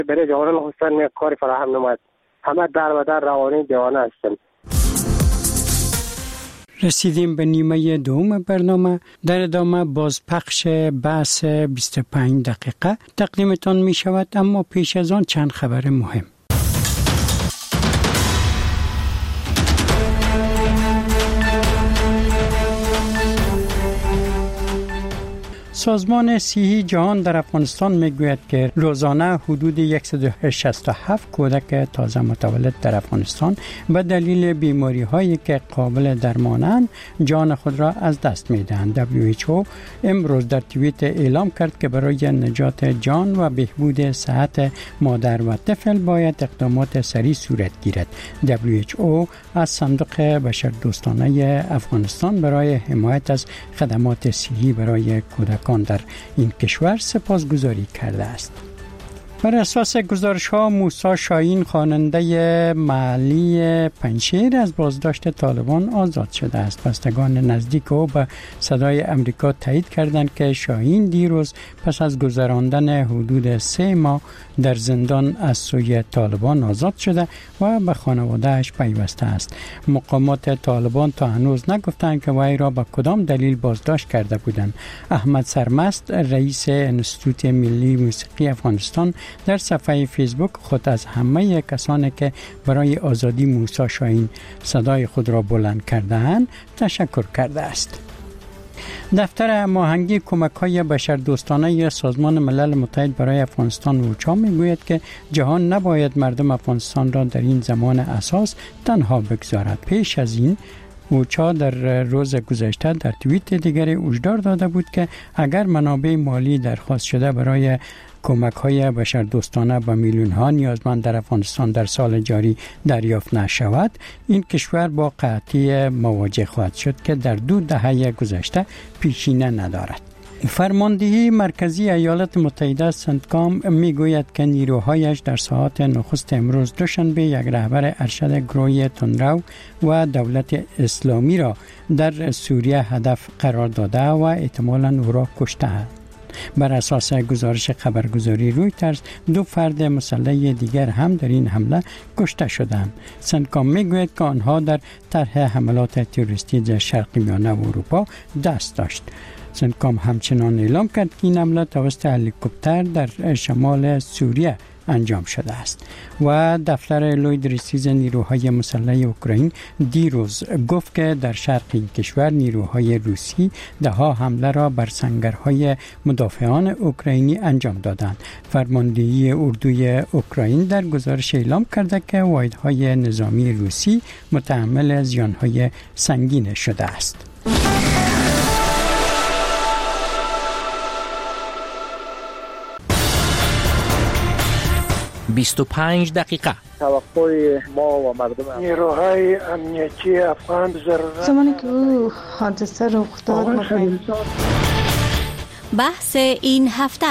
برای جوانان خواستن کاری فراهم نماید. همه در و در روانی دیوانه هستند. رسیدیم به نیمه دوم برنامه. در ادامه باز پخش بحث 25 دقیقه تقدیمتان می شود، اما پیش از آن چند خبر مهم. سازمان صحی جهان در افغانستان میگوید که روزانه حدود 167 کودک تازه متولد در افغانستان به دلیل بیماری هایی که قابل درمانند جان خود را از دست میدهند. WHO امروز در توییت اعلام کرد که برای نجات جان و بهبود صحت مادر و طفل باید اقدامات سریع صورت گیرد. WHO از صندوق بشردوستانه افغانستان برای حمایت از خدمات صحی برای کودکان در این کشور سپاسگزاری کرده است. بر اساس گزارش‌ها موسی شاهین خواننده محلی پنجشیر از بازداشت طالبان آزاد شده است. بستگان نزدیک او به صدای امریکا تایید کردند که شاهین دیروز پس از گذراندن حدود 3 ماه در زندان از سوی طالبان آزاد شده و به خانواده‌اش پیوسته است. مقامات طالبان تا هنوز نگفتند که وی را به کدام دلیل بازداشت کرده بودند. احمد سرمست رئیس انستیتوت ملی موسیقی افغانستان در صفحه فیسبوک خود از همه کسانی که برای آزادی موسی شاهین صدای خود را بلند کرده‌اند تشکر کرده است. دفتر هماهنگی کمک‌های بشردوستانه سازمان ملل متحد برای افغانستان اوچا میگوید که جهان نباید مردم افغانستان را در این زمان اساس تنها بگذارد. پیش از این اوچا در روز گذشته در توییت دیگری هشدار داده بود که اگر منابع مالی درخواست شده برای کمک‌های بشردوستانه به میلیون‌ها نیازمند در افغانستان در سال جاری دریافت نشود، این کشور با قحطی مواجه خواهد شد که در 2 دهه گذشته پیشینه ندارد. فرماندهی مرکزی ایالات متحده سنتکام میگوید که نیروهایش در ساعات نخست امروز دوشنبه یک رهبر ارشد گروه تندرو و دولت اسلامی را در سوریه هدف قرار داده و احتمالاً او را کشته است. بر اساس گزارش خبرگزاری رویترز 2 فرد مسلح دیگر هم در این حمله کشته شدند. سنتکام میگوید که آنها در طرح حملات تروریستی در شرق میانه و اروپا دست داشت. سنتکام همچنان اعلام کرد که این حمله توسط هلیکوپتر در شمال سوریه انجام شده است. و دفتر لوید ریسیز نیروهای مسلح اوکراین دیروز گفت که در شرق این کشور نیروهای روسی 10 حمله را بر سنگرهای مدافعان اوکراینی انجام دادند. فرماندهی اردوی اوکراین در گزارش اعلام کرده که واحدهای نظامی روسی متحمل زیانهای سنگین شده است. بیست دقیقه توقع ما و مردم نیروهای امنیتی افغان ضرورت زمانی که او حادثه رخ داد بحث این هفته.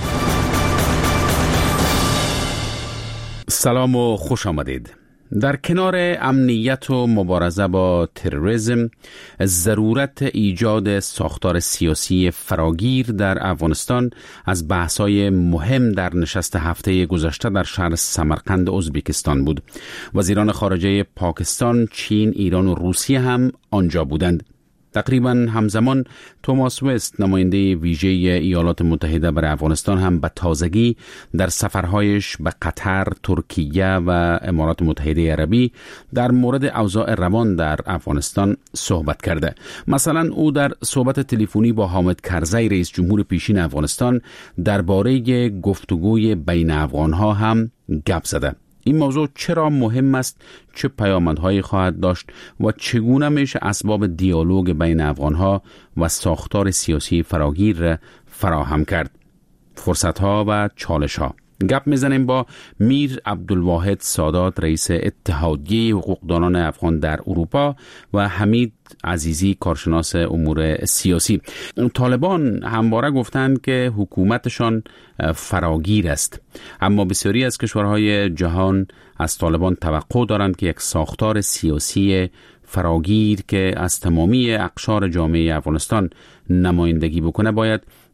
سلام و خوش آمدید. در کنار امنیت و مبارزه با تروریسم، ضرورت ایجاد ساختار سیاسی فراگیر در افغانستان از بحث‌های مهم در نشست هفته گذشته در شهر سمرقند ازبکستان بود. وزیران خارجه پاکستان، چین، ایران و روسیه هم آنجا بودند. تقریباً همزمان توماس وست، نماینده ویژه ایالات متحده برای افغانستان، هم به تازگی در سفرهایش به قطر، ترکیه و امارات متحده عربی در مورد اوضاع روان در افغانستان صحبت کرده. مثلا او در صحبت تلفنی با حامد کرزی، رئیس جمهور پیشین افغانستان، درباره گفتگوی بین افغانها هم گپ زده. این موضوع چرا مهم است، چه پیامدهایی خواهد داشت و چگونه میشه اسباب دیالوگ بین افغانها و ساختار سیاسی فراگیر فراهم کرد؟ فرصتها و چالشها. گپ میزنیم با میر عبدالواحد سادات، رئیس اتحادیه حقوقدانان افغان در اروپا، و حمید عزیزی، کارشناس امور سیاسی. طالبان همواره گفتند که حکومتشان فراگیر است، اما بسیاری از کشورهای جهان از طالبان توقع دارند که یک ساختار سیاسی فراگیر که از تمامی اقشار جامعه افغانستان نمایندگی بکنه باید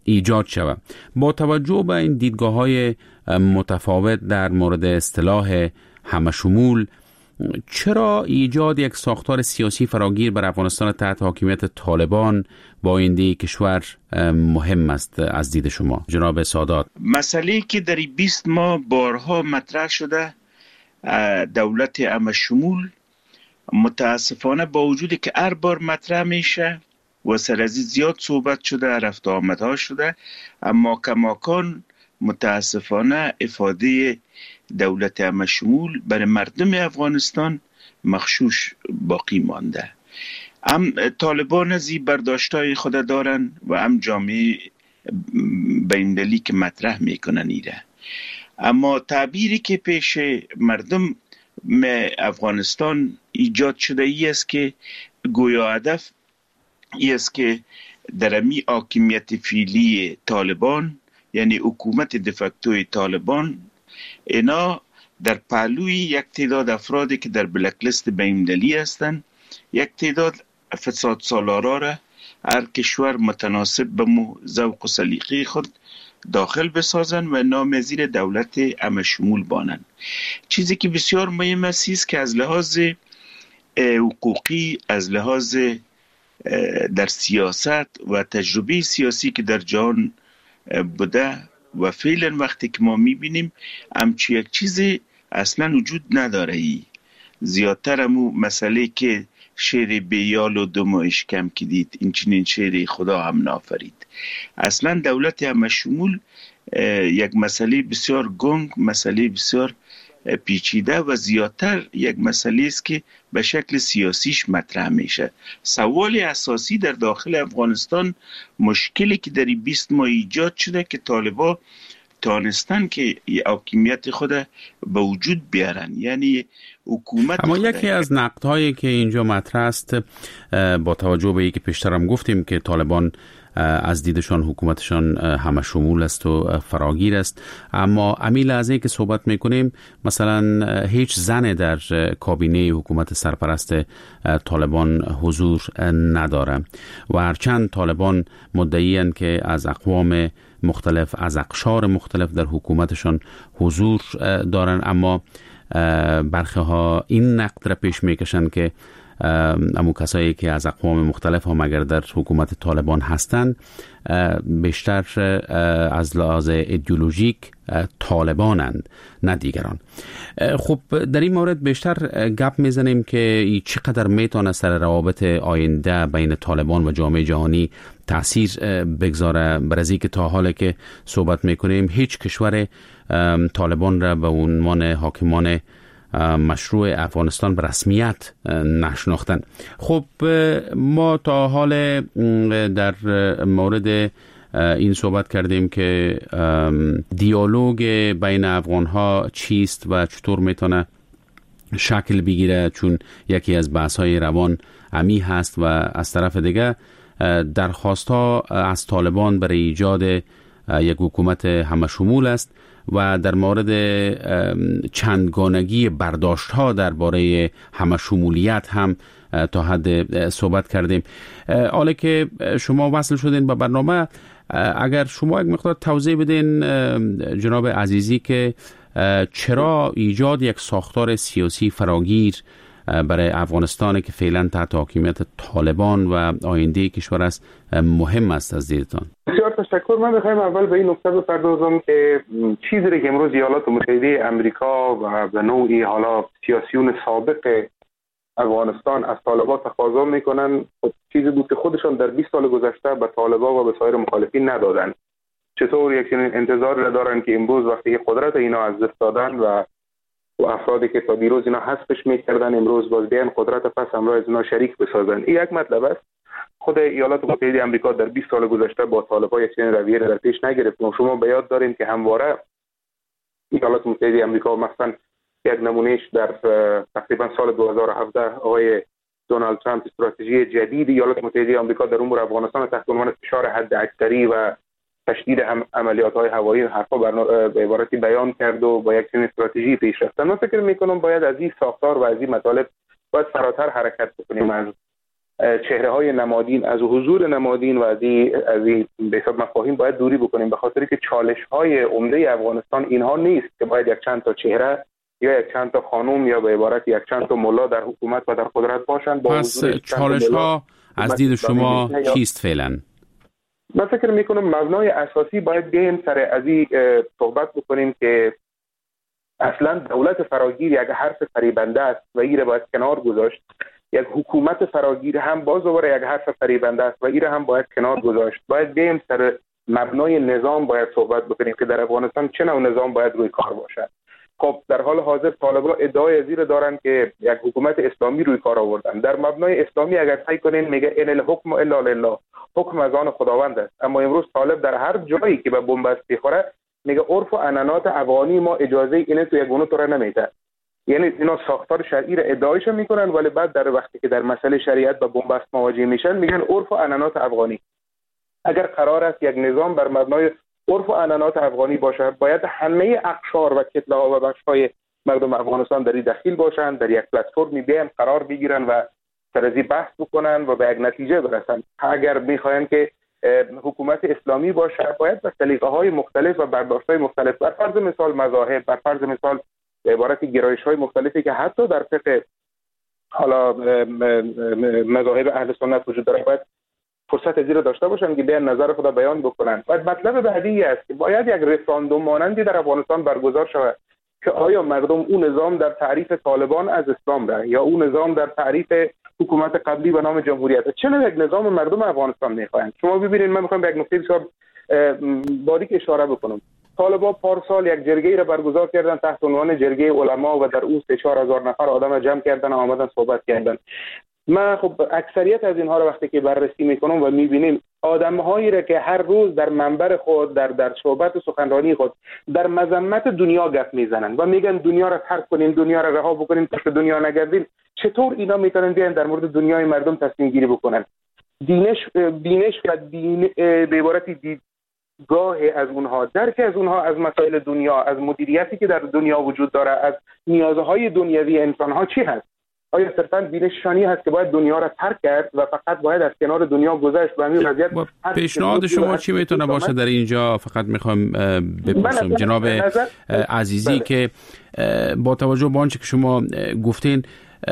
ایجاد شود. با توجه به این دیدگاه‌های متفاوت در مورد اصطلاح همشمول، چرا ایجاد یک ساختار سیاسی فراگیر بر افغانستان تحت حاکمیت طالبان با آینده کشور مهم است از دید شما جناب سادات؟ مسئله که در 20 ماه بارها مطرح شده، دولت همشمول، متاسفانه با وجودی که هر بار مطرح میشه و سر از زیاد صحبت شده، رفت آمدها شده، اما کماکان متاسفانه افاده دولت همشمول برای مردم افغانستان مغشوش باقی مانده. هم طالبان از این برداشتای خود دارن و هم جامعه بین‌المللی که مطرح میکنن ایره. اما تعبیری که پیش مردم افغانستان ایجاد شده ای است که گویا هدف ای است که در امی حاکمیت فعلی طالبان، یعنی حکومت دفکتوی طالبان، اینا در پهلوی یک تعداد افرادی که در بلک لیست بین‌المللی هستند، یک تعداد فساد سالارا را هر کشور متناسب به ذوق و سلیقه خود داخل بسازن و نام زیر دولت همشمول بانند. چیزی که بسیار مهم است که از لحاظ حقوقی، از لحاظ در سیاست و تجربه سیاسی که در جهان بوده و فعلا وقتی که ما میبینیم همچی یک چیزی اصلا وجود نداره. زیادتر همون مسئله که شعر بیال و دم و اشکم که دید، این چنین شعر خدا هم نافرید. اصلا دولت همشمول یک مسئله بسیار گنگ، مسئله بسیار پیچیده و زیادتر یک مسئله است که به شکل سیاسیش مطرح میشه. سوال اساسی در داخل افغانستان، مشکلی که در 20 ماه ایجاد شده که طالبان تانستن که حاکمیت خود به وجود بیارن، یعنی حکومت. اما یکی از نقدهایی که اینجا مطرح است، با توجه به اینکه پیشترم گفتیم که طالبان از دیدشان حکومتشان همشمول است و فراگیر است، اما امیل از اینکه صحبت میکنیم مثلا هیچ زن در کابینه حکومت سرپرست طالبان حضور نداره و هرچند طالبان مدعی‌اند که از اقوام مختلف، از اقشار مختلف در حکومتشان حضور دارن، اما برخی ها این نقد را پیش میکشن که امو کسایی که از اقوام مختلف هم اگر در حکومت طالبان هستند بیشتر از لحاظ ایدئولوژیک طالبانند نه دیگران. خب در این مورد بیشتر گپ میزنیم که چقدر میتونه سر روابط آینده بین طالبان و جامعه جهانی تأثیر بگذاره، برای که تا حالی که صحبت میکنیم هیچ کشور طالبان را به عنوان حاکمان مشروع افغانستان به رسمیت نشناختن. خب ما تا حال در مورد این صحبت کردیم که دیالوگ بین افغانها چیست و چطور میتونه شکل بگیره، چون یکی از بحث‌های روان امی هست و از طرف دیگه درخواست‌ها از طالبان برای ایجاد یک حکومت همشمول است و در مورد چندگانگی برداشت‌ها درباره همشمولیت هم تا حد صحبت کردیم. حالا که شما وصل شدین به برنامه، اگر شما یک مقدار توضیح بدین جناب عزیزی که چرا ایجاد یک ساختار سیاسی فراگیر برای افغانستان که فعلا تحت حاکمیت طالبان و آینده کشور است مهم است از دیدتان؟ بسیار تشکر. من بخوایم اول به این نکته بپردازم که چیزی که امروز ایالات متحده امریکا و به نوعی حالا سیاسیون سابق افغانستان از طالبان تقاضا میکنن چیزی بود که خودشان در 20 سال گذشته به طالبان و به سایر مخالفین ندادن. چطور یک چنین انتظار دارن که امروز وقتی قدرت اینا از دست دادن و افرادی که تا دیروز اینا حذفش میکردن امروز باز بیان قدرت پس همراه از اینا شریک بسازن. این یک مطلب است. خود ایالات متحده آمریکا در 20 سال گذشته با طالبان یک چنین رویه در پیش نگرفت. شما به یاد دارین که همواره ایالات متحده آمریکا مثلا یک نمونهش در تقریبا سال 2017 آقای دونالد ترامپ استراتژی جدید ایالات متحده آمریکا در امور افغانستان تحت عنوان فشار حداکثری و تشدید عملیات‌های هوایی حرفا به عبارتی بیان کرد و با یک چنین استراتژی پیش رفتن. من فکر می‌کنم باید از این ساختار و از این مطالب باید فراتر حرکت بکنیم. از چهره های نمادین، از حضور نمادین و از این به حساب مفاهیم باید دوری بکنیم، به خاطری که چالش های عمده افغانستان اینها نیست که باید یک چند تا چهره یا یک چند تا خانم یا به عبارت یک چند تا ملا در حکومت و در قدرت باشند. پس چالش ها از دید شما چیست فعلا؟ من فکر میکنم مبنای اساسی باید بیایم سر از این صحبت بکنیم که اصلا دولت فراگیر یک حرف فریبنده است و این را باید کنار گذاشت. یک حکومت فراگیر هم باز دوباره یک حرف فریبنده است و این را هم باید کنار گذاشت. باید بیایم سر مبنای نظام باید صحبت بکنیم که در افغانستان چه نوع نظام باید روی کار باشد. خب در حال حاضر طالبان ادعای زیر دارن که یک حکومت اسلامی روی کار آوردن. در مبنای اسلامی اگر سعی کنین میگه ان الحکم الا لله، حکم از آن خداوند است. اما امروز طالب در هر جایی که به بنبست میخوره میگه عرف و عنعنات افغانی ما اجازه اینه تو یک گونه تو را نمیده. یعنی اینا ساختار شرعی را ادعایش میکنن ولی بعد در وقتی که در مسئله شریعت با بنبست مواجه میشن میگن عرف و عنعنات افغانی. اگر قرار است یک نظام بر مبنای عرف و عنعنات افغانی باشه، باید همه اقشار و کتله‌ها و بخش‌های مردم افغانستان در این دخیل باشند، در یک پلتفرمی بیان قرار بگیرن و سرازی بحث بکنن و به یک نتیجه برسن. اگر میخواین که حکومت اسلامی باشه، باید به سلیقه‌های مختلف و برداشت‌های مختلف، بر فرض مثال مذاهب، بر فرض مثال به عبارت گرایش‌های مختلفی که حتی در فقه حالا مذاهب اهل سنت وجود داره، باید فرصت ازی رو داشته باشن که بیان نظر خود بیان بکنن. و مطلب بعدی است که باید یک رفراندوم مانندی در افغانستان برگزار شود که آیا مردم اون نظام در تعریف طالبان از اسلام را یا اون نظام در تعریف حکومت قبلی به نام جمهوریت، چه نوع یک نظام مردم افغانستان میخواهند. شما ببینید، من میخوام به یک نکته بسیار باریک اشاره بکنم. طالبان پارسال یک جرگه‌ای را برگزار کردن تحت عنوان جرگه علما و در اون 3-4 هزار نفر آدم جمع کردن و آمدن صحبت کردن. ما خب اکثریت از اینها رو وقتی که بررسی میکنم و میبینیم آدم‌هایی را که هر روز در منبر خود در صحبت سخنرانی خود در مذمت دنیا گپ میزنن و میگن دنیا را ترک کنین، دنیا را رها بکنین، پشت دنیا نگردین، چطور اینا میتونن بیان در مورد دنیای مردم تصمیم گیری بکنن؟ بینش و به عبارتی دیدگاه از اونها، درک از اونها از مسائل دنیا، از مدیریتی که در دنیا وجود داره، از نیازهای دنیوی انسان‌ها چی هست؟ آیا صرفاً بینششانی هست که باید دنیا را ترک کرد و فقط باید از کنار دنیا گذشت و همین وضعیت؟ پیشنهاد شما چی میتونه باشه در اینجا؟ فقط میخوام بپرسم جناب عزیزی که با توجه به آنچه که شما گفتین،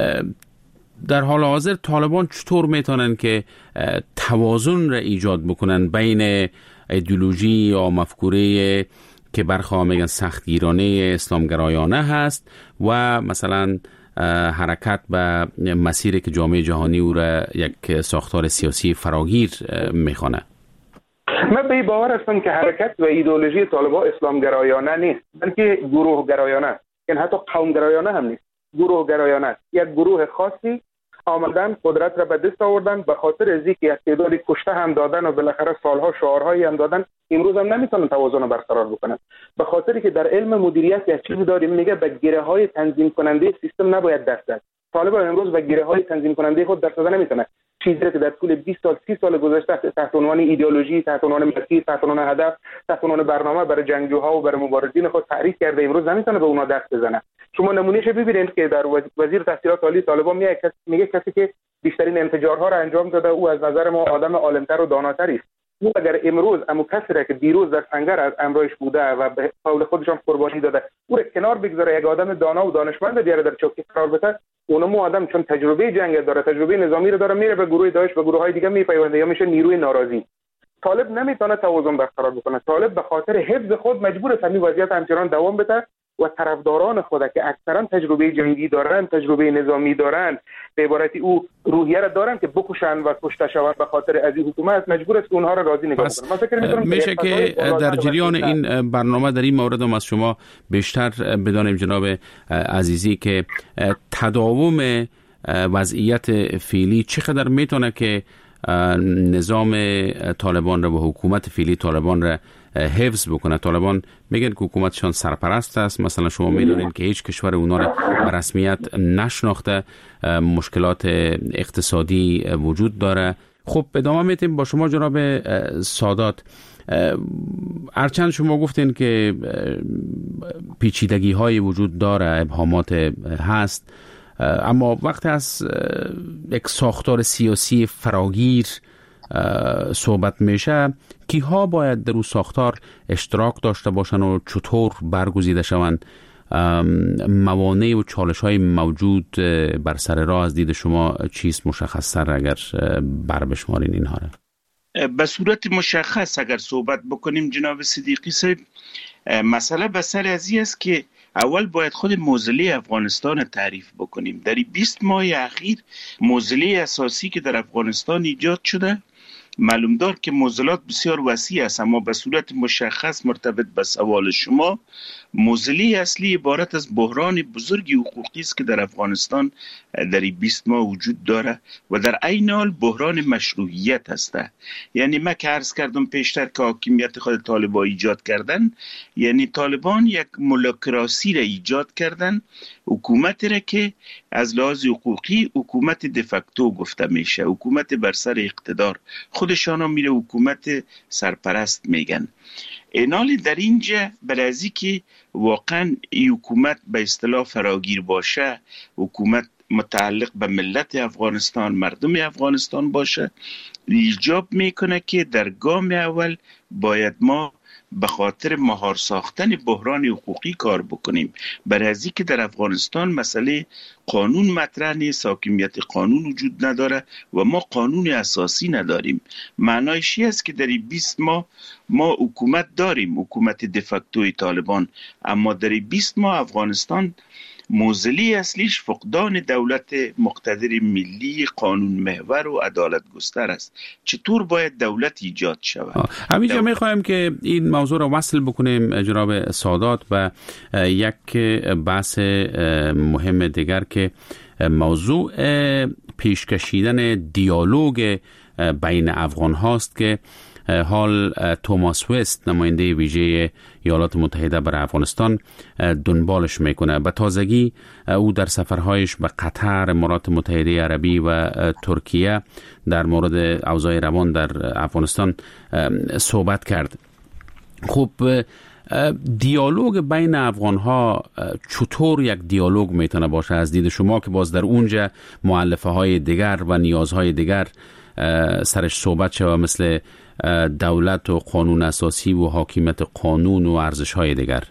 در حال حاضر طالبان چطور میتونن که توازن را ایجاد بکنن بین ایدئولوژی یا مفکوره که برخواه میگن سختگیرانه اسلامگرایانه هست و مثلا حرکت به مسیری که جامعه جهانی او را یک ساختار سیاسی فراگیر میخوانه؟ من به این باور هستم که حرکت و ایدئولوژی طالبان اسلامگرایانه نیست، بلکه گروه گرایانه است. یعنی حتی قوم گرایانه هم نیست، گروه گرایانه است. یک گروه خاصی آمدن قدرت را به دست آوردن، به خاطر از اینکه یک تعدادی کشته هم دادن و بالاخره سالها شعارهایی هم دادن، امروز هم نمیتونن توازن برقرار بکنن. به خاطری که در علم مدیریت یک چیزی داریم میگه به گره های تنظیم کننده سیستم نباید دست زد. طالبان امروز به گره های تنظیم کننده خود دست زدن نمیتونه. چیزی که در طول 20 سال 30 سال گذشته تحت عنوان ایدئولوژی، تحت عنوان مسیر، تحت عنوان هدف، تحت عنوان برنامه برای جنگجوها و برای مبارزین خود تعریف کرده، امروز نمیتونه به اونا دست بزنه. شما نمونهش ببینید که در وزیر تحصیلات عالی طالبان میگه کسی که بیشترین انفجارها را انجام داده او از نظر ما آدم عالمتر و داناتری است. او اگر امروز کسی را که دیروز در سنگر از امرایش بوده و به قول خودشان قربانی داده او را کنار بگذاره، یک آدم دانا و دانشمند بیاره در چوکی قرار بده، اونم آدم چون تجربه جنگ داره، تجربه نظامی رو داره، میره به گروه داعش و گروه‌های دیگه میپیونده یا میشه نیروی ناراضی. طالب نمیتونه توازن برقرار بکنه. طالب به خاطر حفظ خود مجبور است همین وضعیت همچنان دوام بده و طرفداران خود که اکثرا تجربه جنگی دارن، تجربه نظامی دارن، به عبارتی او روحیه را دارن که بکشن و کشته شوند به خاطر از این حکومت، مجبور است اونها را راضی نگاه کنه. من فکر می‌کنم میشه که در جریان این برنامه در این مورد هم از شما بیشتر بدانیم جناب عزیزی که تداوم وضعیت فعلی چقدر میتونه که نظام طالبان را و حکومت فعلی طالبان را حفظ بکنه. طالبان میگن که حکومتشان سرپرست است، مثلا شما میدونید که هیچ کشور اونا را به رسمیت نشناخته، مشکلات اقتصادی وجود داره. خب ادامه میتیم با شما جناب سادات. هرچند شما گفتین که پیچیدگی های وجود داره، ابهامات هست، اما وقتی از یک ساختار سیاسی فراگیر صحبت میشه، کیها باید در اون ساختار اشتراک داشته باشن و چطور برگزیده شوند؟ موانع و چالش های موجود بر سر راه از دید شما چیست مشخص تر اگر بشمارین اینها را؟ به صورت مشخص اگر صحبت بکنیم جناب صدیقی صاحب، مسئله بسر ازی است که اول باید خود موزله افغانستان تعریف بکنیم. در 20 ماه اخیر موزله اساسی که در افغانستان ایجاد شده، معلوم دار که موزلات بسیار وسیع است، اما به صورت مشخص مرتبط به سوال شما، موزله اصلی عبارت از بحران بزرگی حقوقی است که در افغانستان در 20 ماه وجود داره و در عین حال بحران مشروعیت است. یعنی من که عرض کردم پیشتر که حاکمیت خود طالبان ایجاد کردن، یعنی طالبان یک مولوکراسی را ایجاد کردن، حکومت را که از لحاظ حقوقی حکومت دفکتو گفته میشه، حکومت بر سر اقتدار، خودشان هم میره حکومت سرپرست میگن. اینال در اینجا برازی که واقعا این حکومت به اصطلاح فراگیر باشه، حکومت متعلق به ملت افغانستان، مردم افغانستان باشه، ایجاب میکنه که در گام اول باید ما به خاطر مهار ساختن بحران حقوقی کار بکنیم. برای که در افغانستان مسئله قانون مطرح نیست، حاکمیت قانون وجود نداره و ما قانون اساسی نداریم. معنایش این است که در 20 ماه ما حکومت داریم، حکومت دفکتوی طالبان، اما در 20 ماه افغانستان موزلی اصلیش فقدان دولت مقتدر ملی، قانون محور و عدالت گستر است. چطور باید دولت ایجاد شود؟ همینجا میخوایم که این موضوع را وصل بکنیم جناب سادات و یک بحث مهم دیگر که موضوع پیشکشیدن دیالوگ بین افغان هاست که حال توماس وست نماینده ویژه ایالات متحده برای افغانستان دنبالش میکنه. به تازگی او در سفرهایش به قطر، امارات متحده عربی و ترکیه در مورد اوضاع روان در افغانستان صحبت کرد. خب دیالوگ بین افغان ها چطور یک دیالوگ میتونه باشه از دید شما که باز در اونجا مؤلفه های دیگر و نیازهای دیگر سرش صحبت شده، مثل دولت و قانون اساسی و حاکمیت قانون و ارزش‌های دیگر؟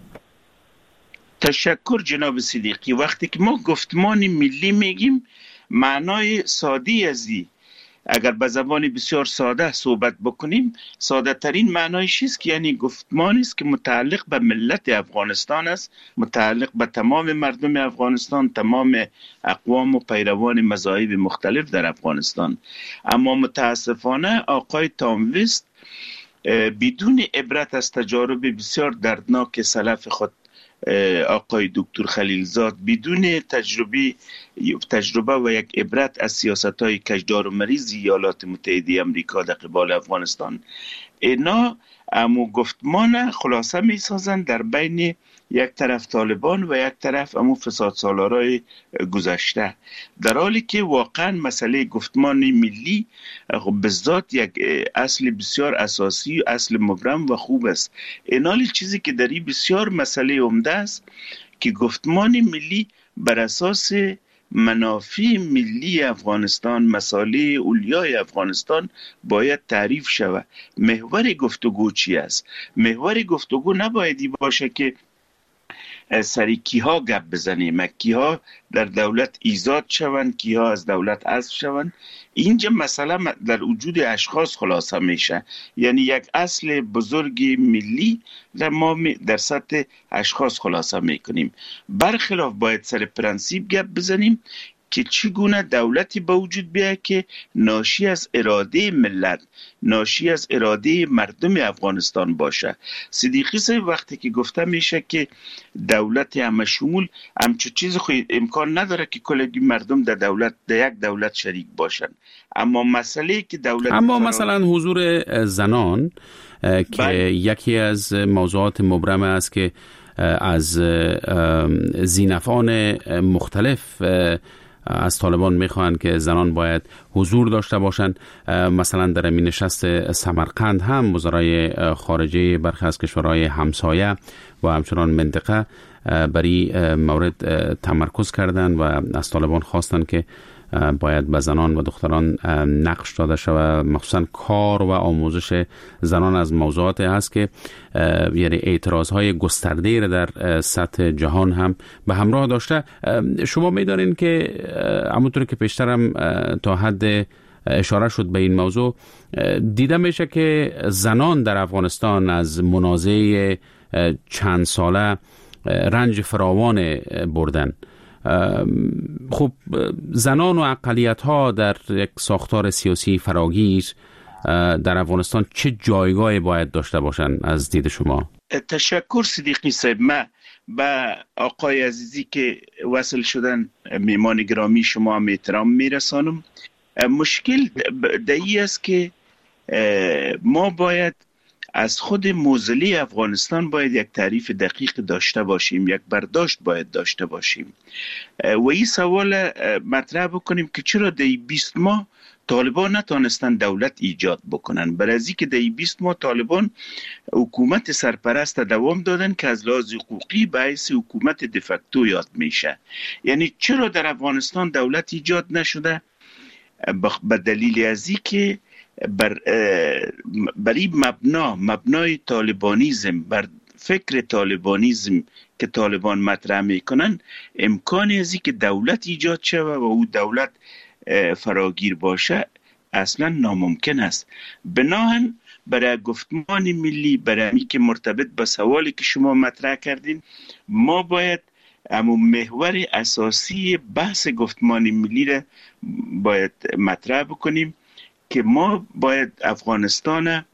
تشکر جناب صدیقی. وقتی که ما گفتمان ملی میگیم، معنای ساده ازی اگر به زبان بسیار ساده صحبت بکنیم، ساده ترین معنایش است که یعنی گفتمانی است که متعلق به ملت افغانستان است، متعلق به تمام مردم افغانستان، تمام اقوام و پیروان مذاهب مختلف در افغانستان. اما متاسفانه آقای توم وست بدون عبرت از تجارب بسیار دردناک سلف خود، آقای دکتر خلیلزاد، بدون تجربه و یک عبرت از سیاست‌های کجدار و مریض ایالات متحده آمریکا در قبال افغانستان، اینا امو گفتمان خلاصه می سازند در بین یک طرف طالبان و یک طرف امو فساد سالارای گذشته، در حالی که واقعا مسئله گفتمان ملی به ذات یک اصل بسیار اساسی، اصل مبرم و خوب است. اینال چیزی که در این بسیار مسئله عمده است که گفتمان ملی بر اساس منافع ملی افغانستان، مصالح اولیای افغانستان باید تعریف شود. محور گفتگو چی است؟ محور گفتگو نبایدی باشه که سری کیها گپ بزنیم، کیها در دولت ایجاد شوند، کیها از دولت حذف شوند. اینجا مسئله در وجود اشخاص خلاصه میشه، یعنی یک اصل بزرگ ملی در ما در سطح اشخاص خلاصه میکنیم. برخلاف باید سر پرنسیپ گپ بزنیم که چگونه دولتی به وجود بیاید که ناشی از اراده ملت، ناشی از اراده مردم افغانستان باشه. صدیقی صاحب وقتی که گفته میشه که دولت همه شمول، همچون چیز خود امکان نداره که کلگی مردم در یک دولت شریک باشن. اما مسئله که دولت، اما مثلا حضور زنان که یکی از موضوعات مبرم است که از ذی‌نفعان مختلف از طالبان میخواهند که زنان باید حضور داشته باشند. مثلا در این نشست سمرقند هم وزرای خارجه برخی از کشورهای همسایه و همچنان منطقه برای مورد تمرکز کردن و از طالبان خواستن که باید به زنان و دختران نقش داده شود، مخصوصا کار و آموزش زنان از موضوعات هست که یعنی اعتراضهای گسترده را در سطح جهان هم به همراه داشته. شما می‌دانید که همونطور که پیشترم تا حد اشاره شد به این موضوع، دیده میشه که زنان در افغانستان از منازعه چند ساله رنج فراوان بردن. خب زنان و اقلیت ها در یک ساختار سیاسی فراگیر در افغانستان چه جایگاهی باید داشته باشند از دید شما؟ تشکر صدیقی صاحب. من به آقای عزیزی که وصل شدن، میمان گرامی شما هم احترام میرسانم. مشکل دایی است که ما باید از خود موزلی افغانستان باید یک تعریف دقیق داشته باشیم، یک برداشت باید داشته باشیم و این سوال مطرح بکنیم که چرا در 20 ماه طالبان نتانستن دولت ایجاد بکنن. برای از اینکه در 20 ماه طالبان حکومت سرپرست دوام دادن که از لحاظ حقوقی به حیث حکومت دفکتو یاد میشه. یعنی چرا در افغانستان دولت ایجاد نشده؟ به دلیل از اینکه برای مبنای طالبانیزم، بر فکر طالبانیزم که طالبان مطرح میکنن، امکانی از اینکه دولت ایجاد شود و او دولت فراگیر باشه اصلا ناممکن است. بناهن برای گفتمان ملی، برای همی که مرتبط به سوالی که شما مطرح کردین، ما باید اما محور اساسی بحث گفتمان ملی را باید مطرح بکنیم که ما باید افغانستان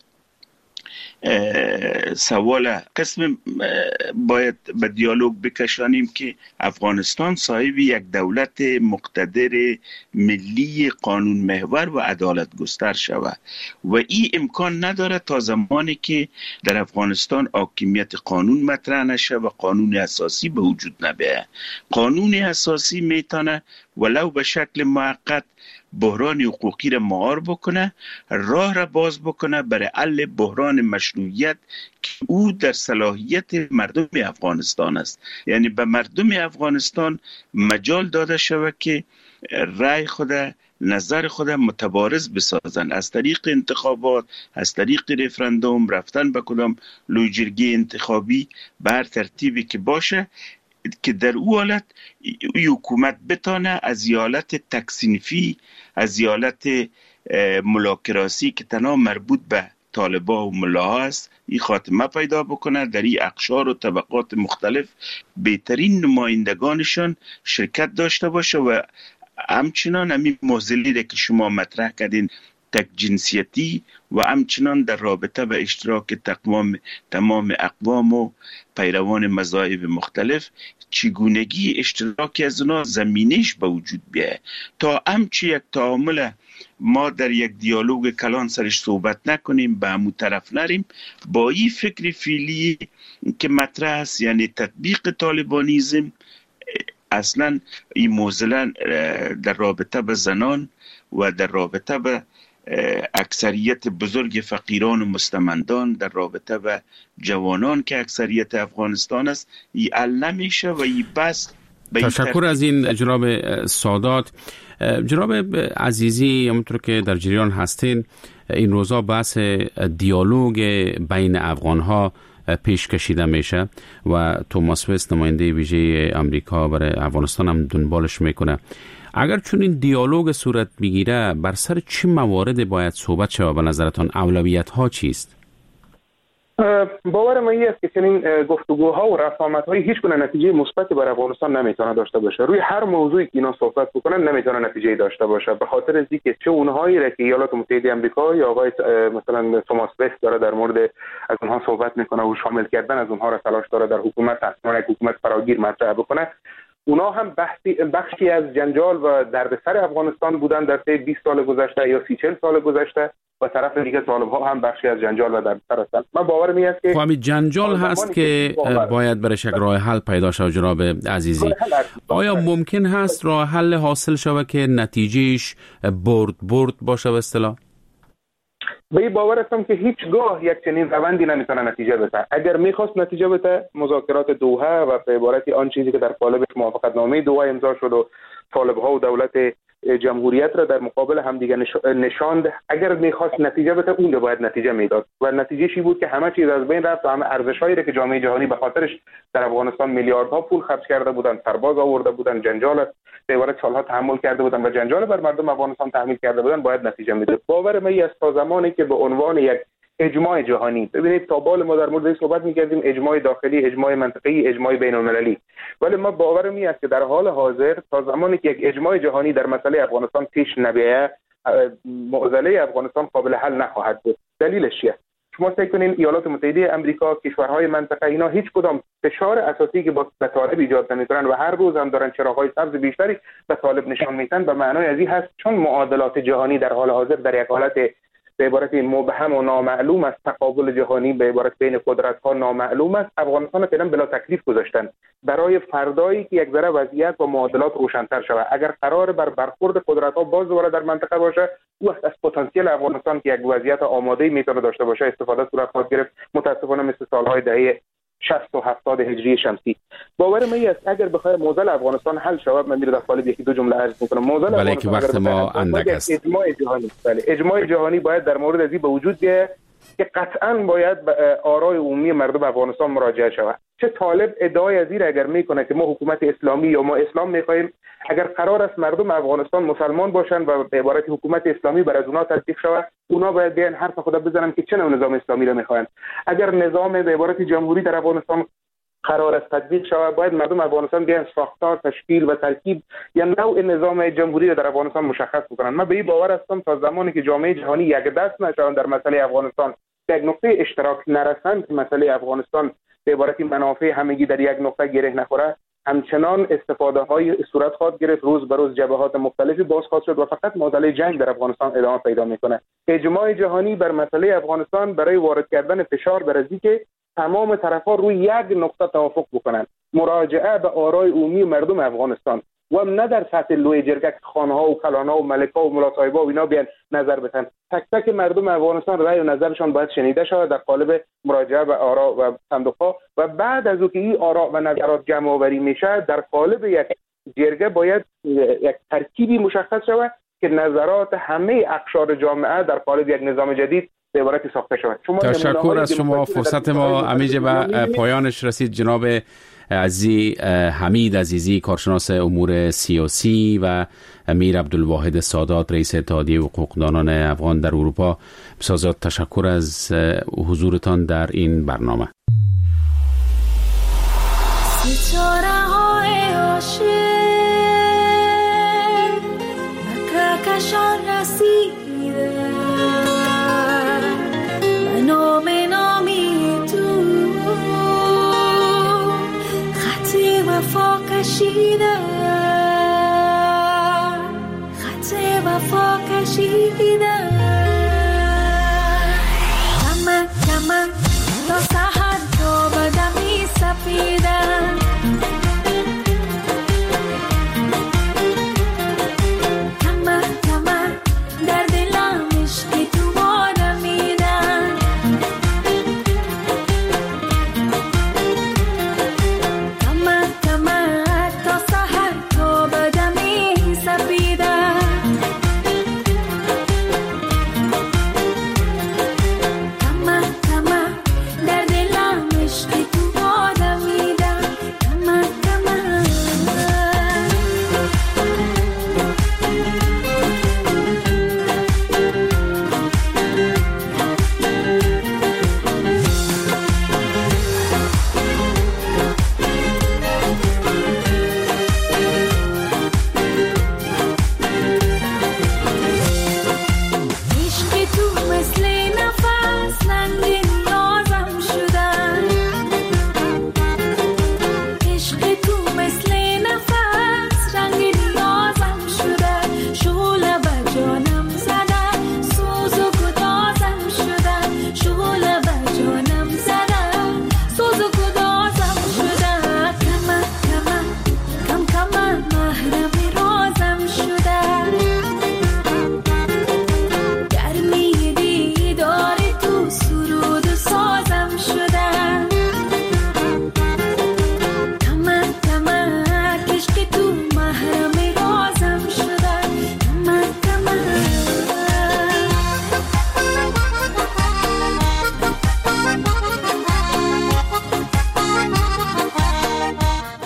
سوال قسم باید به دیالوگ بکشانیم که افغانستان صاحب یک دولت مقتدر ملی قانون محور و عدالت گستر شود و این امکان نداره تا زمانی که در افغانستان حاکمیت قانون مطرح نشه و قانون اساسی به وجود نبیه. قانون اساسی میتونه ولو به شکل موقت بحران حقوقی را مهار بکنه، راه را باز بکنه برای حل بحران مشروعیت که او در صلاحیت مردم افغانستان است. یعنی به مردم افغانستان مجال داده شود که رأی خود، نظر خود متبارز بسازن از طریق انتخابات، از طریق رفراندوم، رفتن به کدام لوجرگی انتخابی به هر ترتیبی که باشه، که در او حالت حکومت بتانه از حالت تکصینفی، از حالت ملاکراسی که تنها مربوط به طالبا و ملاها است، این خاتمه پیدا بکنه. در این اقشار و طبقات مختلف بهترین نمایندگانشان شرکت داشته باشه و همچنان همین موزلی را که شما مطرح کردین، تک جنسیتی و همچنان در رابطه به اشتراک تمام اقوام و پیروان مذاهب مختلف، چگونگی اشتراک از اونا زمینش به وجود بیاید تا همچی یک تعامل ما در یک دیالوگ کلان سرش صحبت نکنیم، به همون طرف نریم. با این فکر فعلی که مطرح است، یعنی تطبیق طالبانیزم، اصلا این موزله در رابطه به زنان و در رابطه به اکثریت بزرگ فقیران و مستمندان، در رابطه به جوانان که اکثریت افغانستان است، این حل نمیشه و این بس. تشکر از این جناب سادات. جناب عزیزی، همونطور که در جریان هستین، این روزا بحث دیالوگ بین افغانها پیش کشیده میشه و توماس وست، نماینده ویژه امریکا برای افغانستان، هم دنبالش میکنه. اگر چون این دیالوگ صورت بگیره، بر سر چه موارد باید صحبت شود؟ به نظرتان اولویت ها چیست؟ باور من این است که چنین گفتگوها و رسامت‌های هیچ گونه نتیجه مثبتی برای افغانستان نمیتونه داشته باشه. روی هر موضوعی که اینا صحبت بکنن نمیتونه نتیجه داشته باشه، به خاطر از اینکه چه اونهایی را که ایالات متحده آمریکا یا آقای مثلا توماس وست داره در مورد از اونها صحبت میکنه و شامل کردن از اونها را تلاش داره در حکومت، اصلا یک حکومت فراگیر مطرح بکنه، اونا هم بخشی از جنجال و دردسر افغانستان بودن در طی 20 سال گذشته یا 30-40 سال گذشته و طرف دیگه طالب‌ها هم بخشی از جنجال و دردسر هستند. من باورم این است که همین جنجال هست که باید برای یک راه حل پیدا شود. جناب عزیزی، آیا ممکن هست راه حل حاصل شود که نتیجهش برد باشه به اصطلاح؟ به این باور هستم که هیچگاه یک چنین روندی نمیتونه نتیجه بده. اگر میخواست نتیجه بده، مذاکرات دوحه و به عبارتی آن چیزی که در قالب موافقتنامه دوحه امضا شد و طالب‌ها و دولت جمهوریت را در مقابل همدیگه نشاند، اگر میخواست نتیجه بده اون باید نتیجه میداد و نتیجه چی بود که همه چیز از بین رفت و همه ارزش‌هایی را که جامعه جهانی به خاطرش در افغانستان میلیاردها پول خرج کرده بودن، سرباز آورده بودن، جنجال به عبارت سالها تحمل کرده بودن و جنجال بر مردم افغانستان تحمیل کرده بودن، باید نتیجه میداد. باور من است تا زمانی که به عنوان یک اجماع جهانی، ببینید تا بال ما در مورد این صحبت می‌کردیم، اجماع داخلی، اجماع منطقه‌ای، اجماع بین‌المللی، ولی ما باورم این است که در حال حاضر تا زمانی که یک اجماع جهانی در مسئله افغانستان پیش نبیاید، معضله افغانستان قابل حل نخواهد بود. دلیلش چیه؟ شما فکر کنین ایالات متحده آمریکا، کشورهای منطقه، اینا هیچ کدام فشار اساسی که با طالب ایجاد نمی‌کنن و هر روز هم دارن چراغ‌های سبز بیشتری به طالب نشان میدن، به معنای از این هست چون معادلات جهانی در حال حاضر در یک حالت به عبارت مبهم و نامعلوم است، تقابل جهانی به عبارت بین قدرت‌ها نامعلوم است، افغانستان فعلا بلا تکلیف گذاشتن برای فردایی که یک ذره وضعیت و معادلات روشن‌تر شود. اگر قرار بر برخورد قدرت‌ها باز دوباره در منطقه باشه، وقت از پتانسیل افغانستان که یک وضعیت آماده میتونه داشته باشه استفاده صورت خواهد گرفت، متأسفانه مثل سال‌های دهه 60 و 70 هجری شمسی. باور من است اگر بخواد معضل افغانستان حل شود، من میره در قالب یکی دو جمله عرض میکنم. معضل افغانستان وقت ما اندک است. اجماع جهانی، بله، اجماع جهانی باید در مورد از این به وجود بیاید که قطعاً باید به آرای عمومی مردم افغانستان مراجعه شود. چه طالب ادعای از این اگر میکنه که ما حکومت اسلامی یا ما اسلام میخوایم، اگر قرار است مردم افغانستان مسلمان باشن و به عبارت حکومت اسلامی بر از اونا تطبیق شود، اونا باید بیان حرف خدا بزنن که چه نوع نظام اسلامی را میخواین. اگر نظام به عبارت جمهوری در افغانستان قرار است تطبیق شود، باید مردم افغانستان بیان ساختار، تشکیل و ترکیب یا نوع نظام جمهوری را در افغانستان مشخص بکنن. من به این باور هستم تا زمانی که جامعه جهانی یک دست نشوند در مسئله افغانستان، یک نقطه اشتراک نرسند که مسئله افغانستان به عبارت منافع همگی در یک نقطه گره نخوره، همچنان استفاده های صورت خواهد گرفت، روز به روز جبهات مختلفی باز خواهد شد و فقط معضله جنگ در افغانستان ادامه پیدا میکنه. اجماع جهانی بر مسئله افغانستان برای وارد کردن فشار بر ازی که تمام طرفا روی یک نقطه توافق بکنن، مراجعه به آرای عمومی مردم افغانستان و نه در سطح لوی جرگه خانها و کلانها و ملکا و ملا صاحبا و اینا بیان نظر بدن. تک تک مردم افغانستان رأی و نظرشان باید شنیده شود در قالب مراجعه به آرا و صندوق‌ها و بعد از اینکه این آرا و نظرات جمع آوری میشه در قالب یک جرگه باید یک ترکیبی مشخص شود که نظرات همه اقشار جامعه در قالب یک نظام جدید به عبارتی ساخته شود. تشکر از شما. فرصت ما همیشه به پایانش رسید. جناب حمید عزیزی، کارشناس امور سیاسی، و امیر عبدالواحد سادات، رئیس اتحادیه حقوقدانان افغان در اروپا، بسیار تشکر از حضورتان در این برنامه. خط وفا کشیدم کمن تا سحر تا بدمی سپیدم